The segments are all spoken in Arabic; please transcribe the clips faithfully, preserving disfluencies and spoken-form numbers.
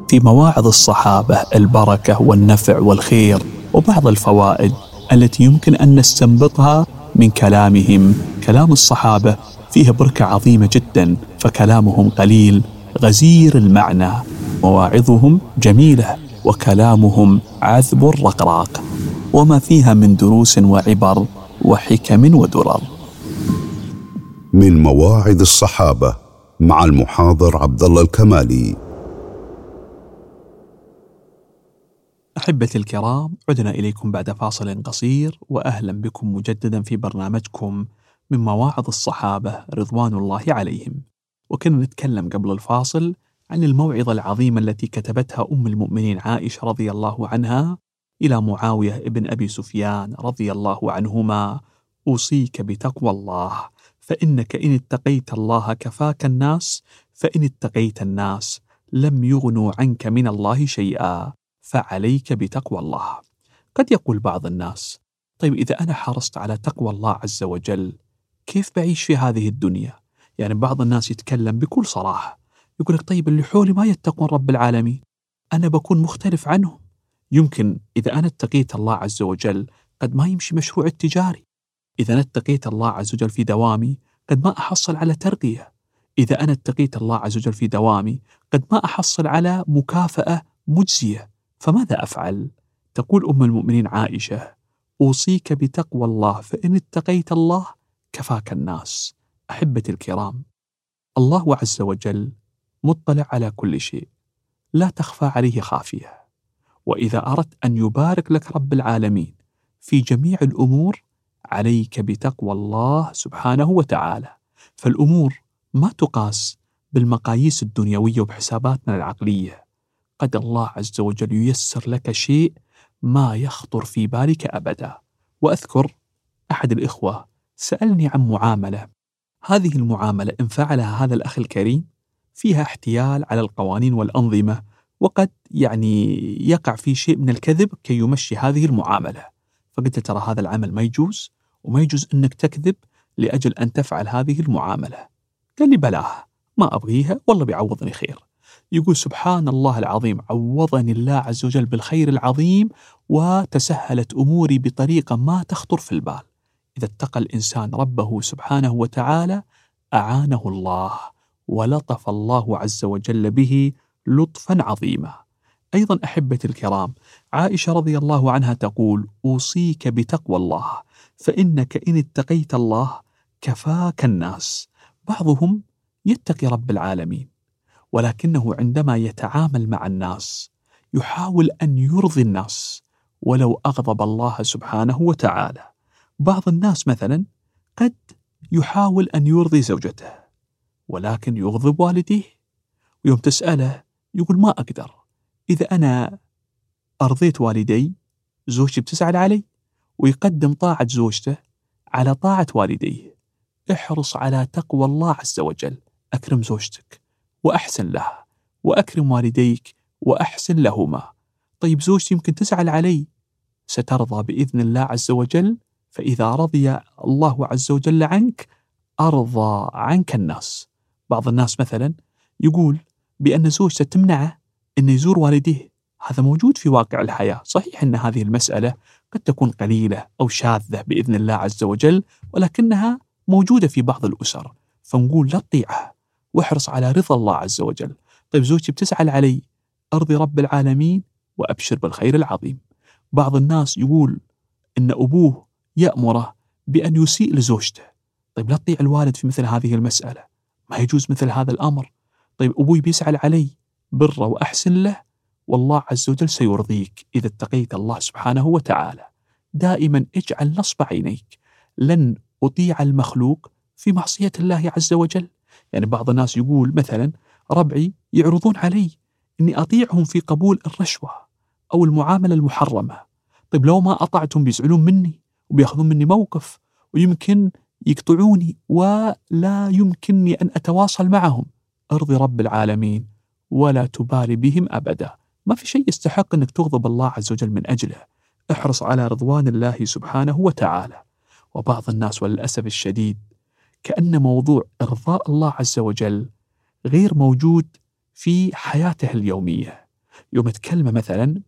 في مواعظ الصحابة البركة والنفع والخير وبعض الفوائد التي يمكن أن نستنبطها من كلامهم. كلام الصحابة فيه بركة عظيمة جدا، فكلامهم قليل غزير المعنى، مواعظهم جميلة وكلامهم عذب رقراق، وما فيها من دروس وعبر وحكم ودرر. من مواعظ الصحابة مع المحاضر عبد الله الكمالي. أحبتي الكرام، عدنا إليكم بعد فاصل قصير، وأهلا بكم مجددا في برنامجكم من مواعظ الصحابة رضوان الله عليهم. وكنا نتكلم قبل الفاصل عن الموعظة العظيمة التي كتبتها أم المؤمنين عائشة رضي الله عنها إلى معاوية ابن أبي سفيان رضي الله عنهما: أوصيك بتقوى الله، فإنك إن اتقيت الله كفاك الناس، فإن اتقيت الناس لم يغنوا عنك من الله شيئا، فعليك بتقوى الله. قد يقول بعض الناس: طيب إذا أنا حرصت على تقوى الله عز وجل كيف بعيش في هذه الدنيا؟ يعني بعض الناس يتكلم بكل صراحة، يقول لك: طيب اللي حولي ما يتقون رب العالمين، أنا بكون مختلف عنهم. يمكن إذا أنا اتقيت الله عز وجل قد ما يمشي مشروع التجاري، إذا أنا اتقيت الله عز وجل في دوامي قد ما أحصل على ترقية، إذا أنا اتقيت الله عز وجل في دوامي قد ما أحصل على مكافأة مجزية، فماذا أفعل؟ تقول أم المؤمنين عائشة: أوصيك بتقوى الله، فإن اتقيت الله كفاك الناس. أحبتي الكرام، الله عز وجل مطلع على كل شيء، لا تخفى عليه خافية، وإذا أردت أن يبارك لك رب العالمين في جميع الأمور عليك بتقوى الله سبحانه وتعالى. فالأمور ما تقاس بالمقاييس الدنيوية وبحساباتنا العقلية، قد الله عز وجل ييسر لك شيء ما يخطر في بالك أبدا. وأذكر أحد الإخوة سألني عن معاملة، هذه المعاملة إن فعلها هذا الأخ الكريم فيها احتيال على القوانين والأنظمة، وقد يعني يقع في شيء من الكذب كي يمشي هذه المعاملة. فقلت: ترى هذا العمل ما يجوز، وما يجوز أنك تكذب لأجل أن تفعل هذه المعاملة. قال لي: بلاها، ما أبغيها، والله بيعوضني خير. يقول: سبحان الله العظيم، عوضني الله عز وجل بالخير العظيم، وتسهلت أموري بطريقة ما تخطر في البال. إذا اتقى الإنسان ربه سبحانه وتعالى أعانه الله، ولطف الله عز وجل به لطفا عظيما. أيضا أحبتي الكرام، عائشة رضي الله عنها تقول: أوصيك بتقوى الله، فإنك إن اتقيت الله كفاك الناس. بعضهم يتقي رب العالمين، ولكنه عندما يتعامل مع الناس يحاول أن يرضي الناس ولو أغضب الله سبحانه وتعالى. بعض الناس مثلا قد يحاول أن يرضي زوجته ولكن يغضب والديه، ويوم تسأله يقول: ما أقدر، إذا أنا أرضيت والدي زوجتي بتزعل علي، ويقدم طاعة زوجته على طاعة والديه. احرص على تقوى الله عز وجل، أكرم زوجتك وأحسن لها، وأكرم والديك وأحسن لهما. طيب زوجتي يمكن تزعل علي، سترضى بإذن الله عز وجل، فإذا رضي الله عز وجل عنك أرضى عنك الناس. بعض الناس مثلا يقول بأن زوجته تمنعه أن يزور والديه، هذا موجود في واقع الحياة. صحيح أن هذه المسألة قد تكون قليلة أو شاذة بإذن الله عز وجل، ولكنها موجودة في بعض الأسر، فنقول لا تطيعها واحرص على رضا الله عز وجل. طيب زوجتي بتزعل علي، أرضي رب العالمين وأبشر بالخير العظيم. بعض الناس يقول إن أبوه يأمره بأن يسيء لزوجته، طيب لا تطيع الوالد في مثل هذه المسألة، ما يجوز مثل هذا الأمر. طيب أبوي بيسأل علي، بره وأحسن له، والله عز وجل سيرضيك إذا اتقيت الله سبحانه وتعالى. دائما اجعل نصب عينيك، لن أطيع المخلوق في معصية الله عز وجل. يعني بعض الناس يقول مثلا ربعي يعرضون علي أني أطيعهم في قبول الرشوة أو المعاملة المحرمة، طيب لو ما أطعتهم بيزعلون مني وبيأخذون مني موقف، ويمكن يقطعوني ولا يمكنني أن أتواصل معهم. أرضي رب العالمين ولا تبالي بهم أبدا، ما في شيء يستحق أنك تغضب الله عز وجل من أجله. احرص على رضوان الله سبحانه وتعالى. وبعض الناس وللأسف الشديد كأن موضوع إرضاء الله عز وجل غير موجود في حياته اليومية، يوم تكلمه مثلا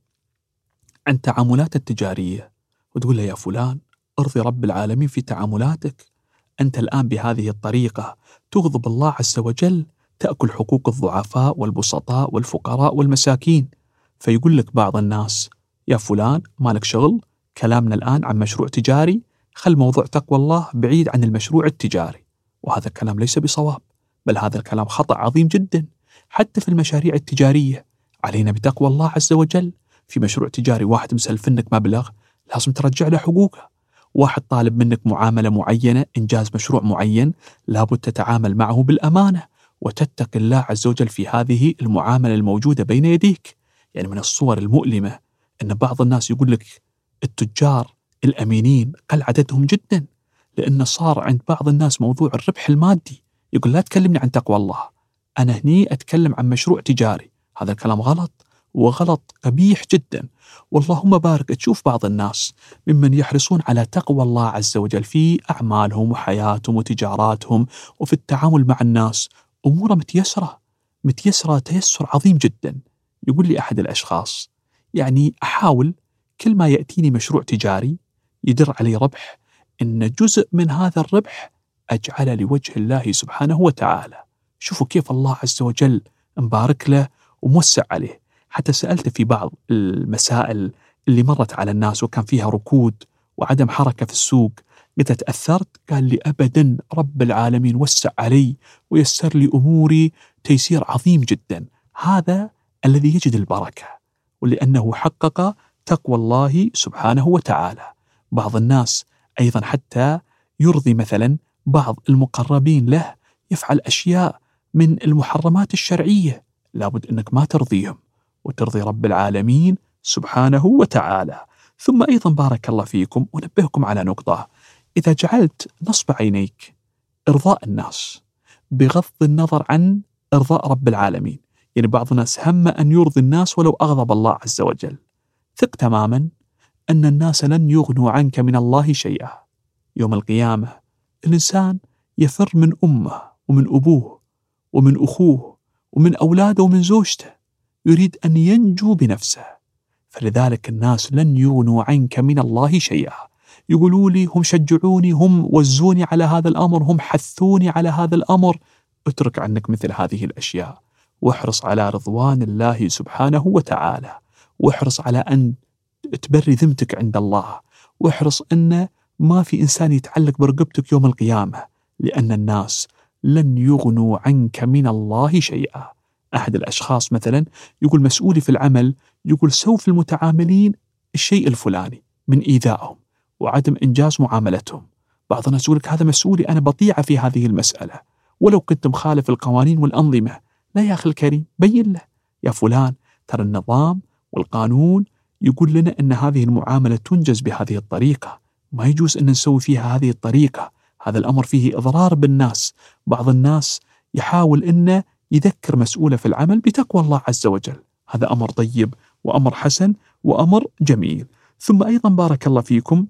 عن تعاملات التجارية وتقول له يا فلان ارضي رب العالمين في تعاملاتك، أنت الآن بهذه الطريقة تغضب الله عز وجل، تأكل حقوق الضعفاء والبسطاء والفقراء والمساكين. فيقول لك بعض الناس يا فلان مالك شغل، كلامنا الآن عن مشروع تجاري، خل موضوع تقوى الله بعيد عن المشروع التجاري. وهذا الكلام ليس بصواب، بل هذا الكلام خطأ عظيم جدا. حتى في المشاريع التجارية علينا بتقوى الله عز وجل. في مشروع تجاري واحد مسلف منك مبلغ لازم ترجع له حقوقه، واحد طالب منك معاملة معينة، إنجاز مشروع معين، لابد تتعامل معه بالأمانة وتتقي الله عز وجل في هذه المعاملة الموجودة بين يديك. يعني من الصور المؤلمة أن بعض الناس يقول لك التجار الأمينين قل عددهم جدا، لأن صار عند بعض الناس موضوع الربح المادي. يقول لا تكلمني عن تقوى الله، أنا هني أتكلم عن مشروع تجاري. هذا الكلام غلط، وغلط قبيح جدا. واللهم بارك تشوف بعض الناس ممن يحرصون على تقوى الله عز وجل في أعمالهم وحياتهم وتجاراتهم وفي التعامل مع الناس، أموره متيسرة متيسرة تيسر عظيم جدا. يقول لي أحد الأشخاص يعني أحاول كل ما يأتيني مشروع تجاري يدر علي ربح إن جزء من هذا الربح أجعل لوجه الله سبحانه وتعالى. شوفوا كيف الله عز وجل مبارك له وموسع عليه. حتى سألته في بعض المسائل اللي مرت على الناس وكان فيها ركود وعدم حركة في السوق، قلت تأثرت؟ قال لي أبدا، رب العالمين وسع علي ويسر لي أموري تيسير عظيم جدا. هذا الذي يجد البركة، ولأنه حقق تقوى الله سبحانه وتعالى. بعض الناس أيضا حتى يرضي مثلا بعض المقربين له يفعل أشياء من المحرمات الشرعية، لابد أنك ما ترضيهم وترضي رب العالمين سبحانه وتعالى. ثم أيضا بارك الله فيكم أنبهكم على نقطة: إذا جعلت نصب عينيك إرضاء الناس بغض النظر عن إرضاء رب العالمين، يعني بعض الناس هم أن يرضي الناس ولو أغضب الله عز وجل، ثق تماما أن الناس لن يغنوا عنك من الله شيئا. يوم القيامة الإنسان يفر من أمه ومن أبوه ومن أخوه ومن أولاده ومن زوجته، يريد أن ينجو بنفسه. فلذلك الناس لن يغنوا عنك من الله شيئا. يقولوا لي هم شجعوني، هم وزوني على هذا الأمر، هم حثوني على هذا الأمر. اترك عنك مثل هذه الأشياء واحرص على رضوان الله سبحانه وتعالى، واحرص على أن تبري ذمتك عند الله، واحرص أن ما في إنسان يتعلق برقبتك يوم القيامة، لأن الناس لن يغنوا عنك من الله شيئا. أحد الأشخاص مثلا يقول مسؤولي في العمل، يقول سوف المتعاملين الشيء الفلاني من إيذائهم وعدم إنجاز معاملتهم. بعض الناس يقول لك هذا مسؤولي، أنا بطيعة في هذه المسألة ولو كنت مخالف القوانين والأنظمة. لا يا أخي الكريم، بين له يا فلان ترى النظام والقانون يقول لنا أن هذه المعاملة تنجز بهذه الطريقة، ما يجوز أن نسوي فيها هذه الطريقة، هذا الأمر فيه إضرار بالناس. بعض الناس يحاول أنه يذكر مسؤوله في العمل بتقوى الله عز وجل، هذا أمر طيب وأمر حسن وأمر جميل. ثم أيضا بارك الله فيكم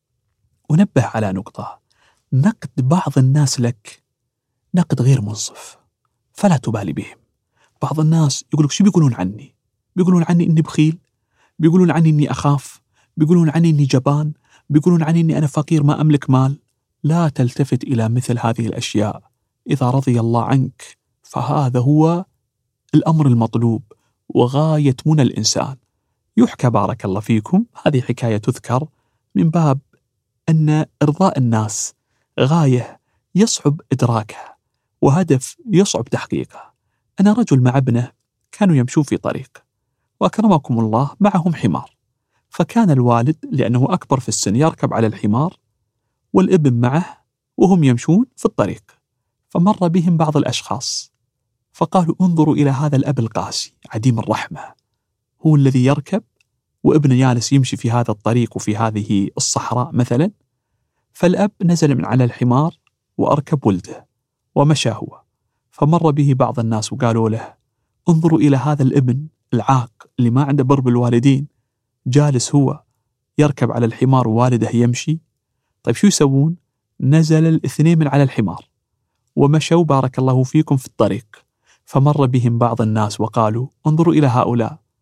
أنبه على نقطة: نقد بعض الناس لك نقد غير منصف، فلا تبالي بهم. بعض الناس يقولك شو بيقولون عني؟ بيقولون عني إني بخيل، بيقولون عني إني أخاف، بيقولون عني إني جبان، بيقولون عني إني أنا فقير ما أملك مال. لا تلتفت إلى مثل هذه الأشياء. إذا رضي الله عنك فهذا هو الأمر المطلوب وغاية منى الإنسان. يحكى بارك الله فيكم، هذه حكاية تذكر من باب أن إرضاء الناس غاية يصعب إدراكها وهدف يصعب تحقيقه. أنا رجل مع ابنه كانوا يمشون في طريق، وأكرمكم الله معهم حمار، فكان الوالد لأنه أكبر في السن يركب على الحمار والابن معه وهم يمشون في الطريق. فمر بهم بعض الأشخاص فقالوا انظروا إلى هذا الأب القاسي عديم الرحمة، هو الذي يركب وابنه جالس يمشي في هذا الطريق وفي هذه الصحراء مثلا. فالأب نزل من على الحمار وأركب ولده ومشى هو. فمر به بعض الناس وقالوا له انظروا إلى هذا الابن العاق اللي ما عنده بر بالوالدين، جالس هو يركب على الحمار ووالده يمشي. طيب شو يسوون؟ نزل الاثنين من على الحمار ومشوا بارك الله فيكم في الطريق. فمر بهم بعض الناس وقالوا انظروا إلى هؤلاء،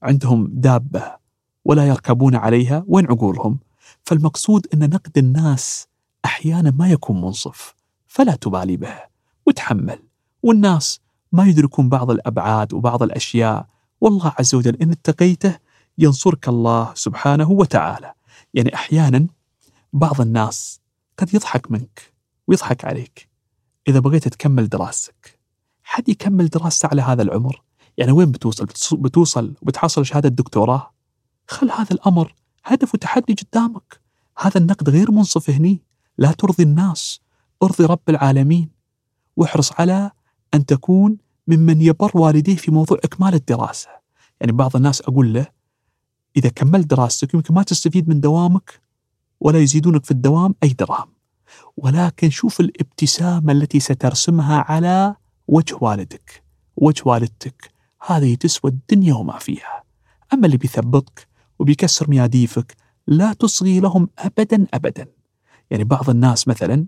عندهم دابة ولا يركبون عليها، وين عقولهم؟ فالمقصود أن نقد الناس أحيانا ما يكون منصف، فلا تبالي به وتحمل. والناس ما يدركون بعض الأبعاد وبعض الأشياء، والله عز وجل إن اتقيته ينصرك الله سبحانه وتعالى. يعني أحيانا بعض الناس قد يضحك منك ويضحك عليك. إذا بغيت تكمل دراستك، حد يكمل دراسته على هذا العمر؟ يعني وين بتوصل؟ بتوصل وبتحصل شهادة دكتوراه؟ خل هذا الأمر هدف وتحدي قدامك. هذا النقد غير منصف هني. لا ترضي الناس، ارضي رب العالمين، واحرص على أن تكون ممن يبر والديه في موضوع إكمال الدراسة. يعني بعض الناس أقول له إذا كملت دراستك يمكن ما تستفيد من دوامك ولا يزيدونك في الدوام أي درهم، ولكن شوف الابتسامة التي سترسمها على وجه والدك وجه والدتك، هذه تسوى الدنيا وما فيها. أما اللي بيثبطك وبيكسر مياديفك لا تصغي لهم أبدا أبدا. يعني بعض الناس مثلا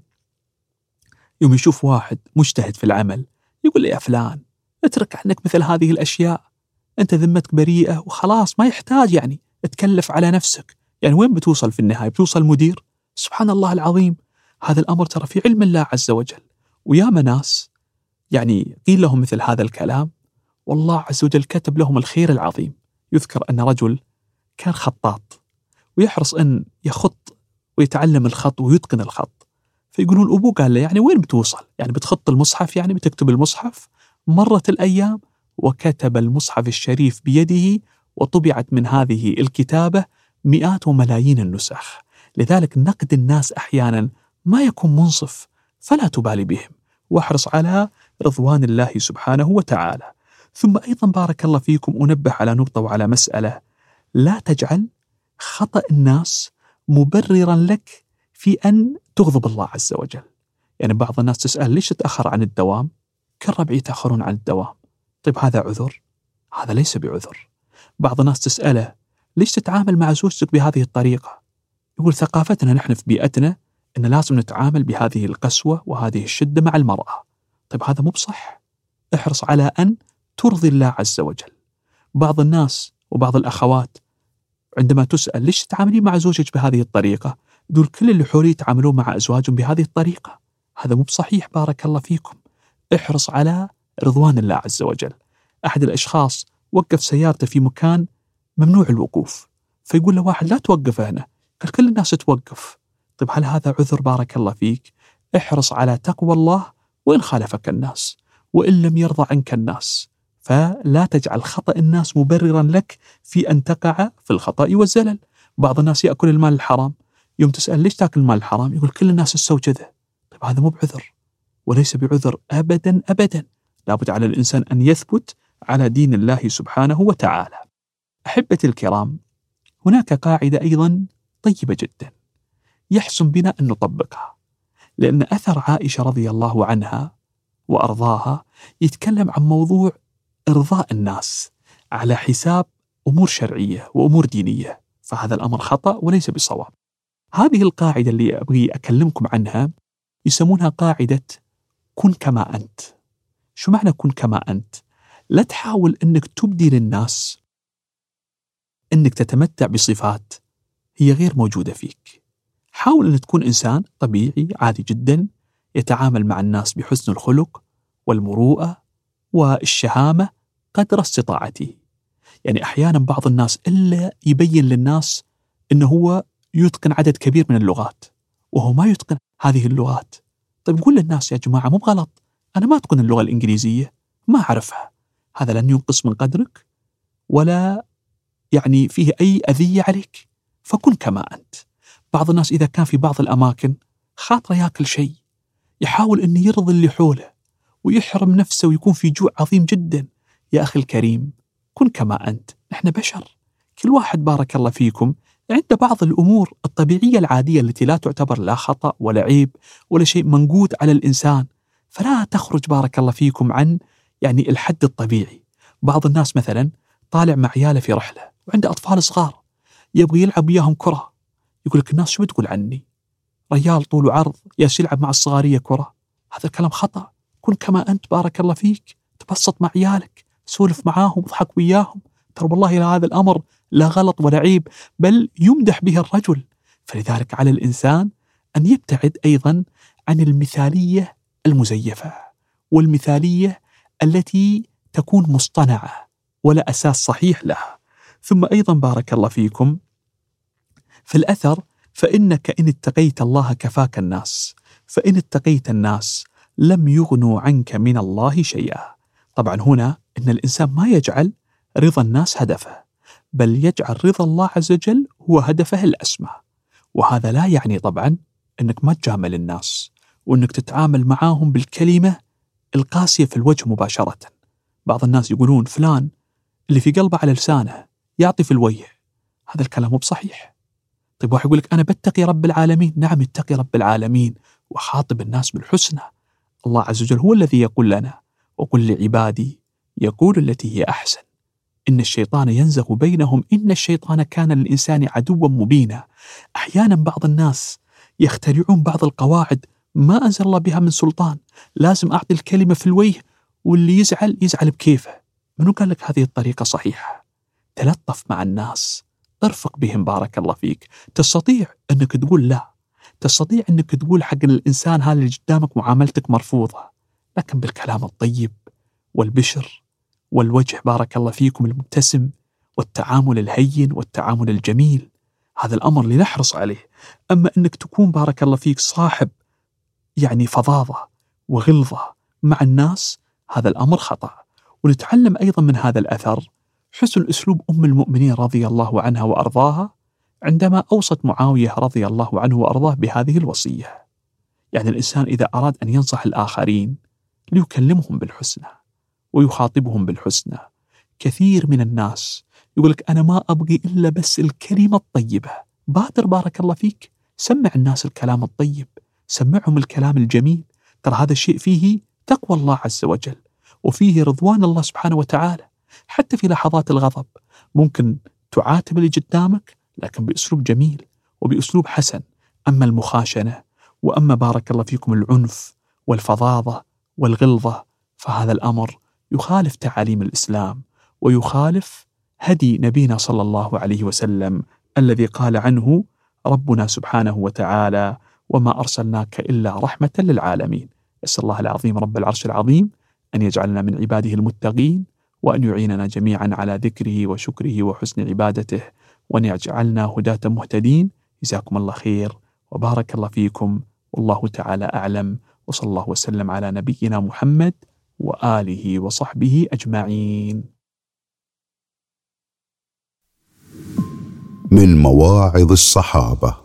يوم يشوف واحد مجتهد في العمل يقول لي يا فلان اترك عنك مثل هذه الأشياء، أنت ذمتك بريئة وخلاص، ما يحتاج يعني تكلف على نفسك. يعني وين بتوصل في النهاية؟ بتوصل مدير؟ سبحان الله العظيم، هذا الأمر ترى في علم الله عز وجل. وياما ناس يعني قيل لهم مثل هذا الكلام والله عز وجل كتب لهم الخير العظيم. يذكر أن رجل كان خطاط ويحرص أن يخط ويتعلم الخط ويتقن الخط، فيقولون أبوه قال له يعني وين بتوصل؟ يعني بتخط المصحف؟ يعني بتكتب المصحف؟ مرت الأيام وكتب المصحف الشريف بيده، وطبعت من هذه الكتابة مئات وملايين النسخ. لذلك نقد الناس أحيانا ما يكون منصف، فلا تبالي بهم، واحرص على رضوان الله سبحانه وتعالى. ثم أيضا بارك الله فيكم أنبه على نقطة وعلى مسألة: لا تجعل خطأ الناس مبررا لك في أن تغضب الله عز وجل. يعني بعض الناس تسأل ليش تتأخر عن الدوام؟ كالربع يتأخرون عن الدوام. طيب هذا عذر؟ هذا ليس بعذر. بعض الناس تسأله ليش تتعامل مع زوجتك بهذه الطريقة؟ يقول ثقافتنا نحن في بيئتنا أن لازم نتعامل بهذه القسوة وهذه الشدة مع المرأة. طيب هذا مو بصح. احرص على أن ترضي الله عز وجل. بعض الناس وبعض الأخوات عندما تسأل ليش تتعاملين مع زوجك بهذه الطريقة؟ يقول كل اللي حولي يتعاملون مع أزواجهم بهذه الطريقة. هذا مو بصحيح بارك الله فيكم. احرص على رضوان الله عز وجل. أحد الأشخاص وقف سيارته في مكان ممنوع الوقوف، فيقول له واحد لا توقف هنا، قال كل الناس توقف. طيب هل هذا عذر؟ بارك الله فيك. احرص على تقوى الله وإن خالفك الناس وإن لم يرضى عنك الناس، فلا تجعل خطأ الناس مبررا لك في أن تقع في الخطأ والزلل. بعض الناس يأكل المال الحرام، يوم تسأل ليش تأكل المال الحرام؟ يقول كل الناس تسوي كذا. طيب هذا مو بعذر وليس بعذر أبدا أبدا. لابد على الإنسان أن يثبت على دين الله سبحانه وتعالى. أحبتي الكرام، هناك قاعدة أيضا طيبة جدا يحسن بنا أن نطبقها، لأن أثر عائشة رضي الله عنها وأرضاها يتكلم عن موضوع إرضاء الناس على حساب أمور شرعية وأمور دينية، فهذا الأمر خطأ وليس بصواب. هذه القاعدة اللي أبغي أكلمكم عنها يسمونها قاعدة كن كما أنت. شو معنى كن كما أنت؟ لا تحاول أنك تبدي للناس أنك تتمتع بصفات هي غير موجودة فيك. حاول أن تكون إنسان طبيعي عادي جدا يتعامل مع الناس بحسن الخلق والمروءة والشهامة قدر استطاعته. يعني أحيانا بعض الناس إلا يبين للناس أنه هو يتقن عدد كبير من اللغات وهو ما يتقن هذه اللغات. طيب قول للناس يا جماعة مو غلط، أنا ما أتقن اللغة الإنجليزية، ما أعرفها. هذا لن ينقص من قدرك ولا يعني فيه أي أذية عليك، فكن كما أنت. بعض الناس إذا كان في بعض الأماكن خاطره يأكل شيء يحاول أن يرضي اللي حوله ويحرم نفسه ويكون في جوع عظيم جدا. يا أخي الكريم كن كما أنت، نحن بشر، كل واحد بارك الله فيكم عنده بعض الأمور الطبيعية العادية التي لا تعتبر لا خطأ ولا عيب ولا شيء منقود على الإنسان، فلا تخرج بارك الله فيكم عن يعني الحد الطبيعي. بعض الناس مثلا طالع مع عياله في رحلة وعنده أطفال صغار يبغي يلعب وياهم كرة، يقول لك الناس شو بتقول عني؟ ريال طول وعرض ياس يلعب مع الصغارية كرة. هذا الكلام خطأ. كن كما أنت بارك الله فيك، تبسط مع عيالك، سولف معاهم، اضحك وياهم، ترى والله هذا الأمر لا غلط ولا عيب، بل يمدح به الرجل. فلذلك على الإنسان أن يبتعد أيضا عن المثالية المزيفة والمثالية التي تكون مصطنعة ولا أساس صحيح لها. ثم أيضا بارك الله فيكم في الأثر: فإنك إن اتقيت الله كفاك الناس، فإن اتقيت الناس لم يغنوا عنك من الله شيئا. طبعا هنا إن الإنسان ما يجعل رضا الناس هدفه، بل يجعل رضا الله عز وجل هو هدفه الأسمى. وهذا لا يعني طبعا أنك ما تجامل الناس وأنك تتعامل معاهم بالكلمة القاسية في الوجه مباشرة. بعض الناس يقولون فلان اللي في قلبه على لسانه يعطي في الوجه، هذا الكلام مو بصحيح. طيب واحد يقول لك أنا بتقي رب العالمين، نعم اتقي رب العالمين وخاطب الناس بالحسنى. الله عز وجل هو الذي يقول لنا: وقل لعبادي يقول التي هي أحسن إن الشيطان ينزغ بينهم إن الشيطان كان للإنسان عدوا مبينا. أحيانا بعض الناس يخترعون بعض القواعد ما أنزل الله بها من سلطان، لازم أعطي الكلمة في الوجه واللي يزعل يزعل بكيفه. منو قال لك هذه الطريقة صحيحة؟ تلطف مع الناس، ارفق بهم بارك الله فيك. تستطيع أنك تقول لا، تستطيع أنك تقول حق الإنسان هذا اللي قدامك معاملتك مرفوضة، لكن بالكلام الطيب والبشر والوجه بارك الله فيكم المبتسم والتعامل الهين والتعامل الجميل، هذا الأمر اللي نحرص عليه. أما أنك تكون بارك الله فيك صاحب يعني فظاظة وغلظة مع الناس، هذا الأمر خطأ. ونتعلم أيضا من هذا الأثر حسن أسلوب أم المؤمنين رضي الله عنها وأرضاها عندما أوصت معاوية رضي الله عنه وأرضاه بهذه الوصية. يعني الإنسان إذا أراد أن ينصح الآخرين ليكلمهم بالحسنى ويخاطبهم بالحسنى. كثير من الناس يقول لك أنا ما أبغي إلا بس الكلمة الطيبة. بادر بارك الله فيك، سمع الناس الكلام الطيب، سمعهم الكلام الجميل. ترى هذا الشيء فيه تقوى الله عز وجل وفيه رضوان الله سبحانه وتعالى. حتى في لحظات الغضب ممكن تعاتب اللي قدامك لكن بأسلوب جميل وبأسلوب حسن. أما المخاشنة وأما بارك الله فيكم العنف والفظاظة والغلظة فهذا الأمر يخالف تعاليم الإسلام ويخالف هدي نبينا صلى الله عليه وسلم الذي قال عنه ربنا سبحانه وتعالى: وما أرسلناك إلا رحمة للعالمين. أسأل الله العظيم رب العرش العظيم أن يجعلنا من عباده المتقين، وأن يعيننا جميعا على ذكره وشكره وحسن عبادته، وأن يجعلنا هداة مهتدين. جزاكم الله خير وبارك الله فيكم، والله تعالى أعلم، وصلى الله وسلم على نبينا محمد وآله وصحبه أجمعين. من مواعظ الصحابة.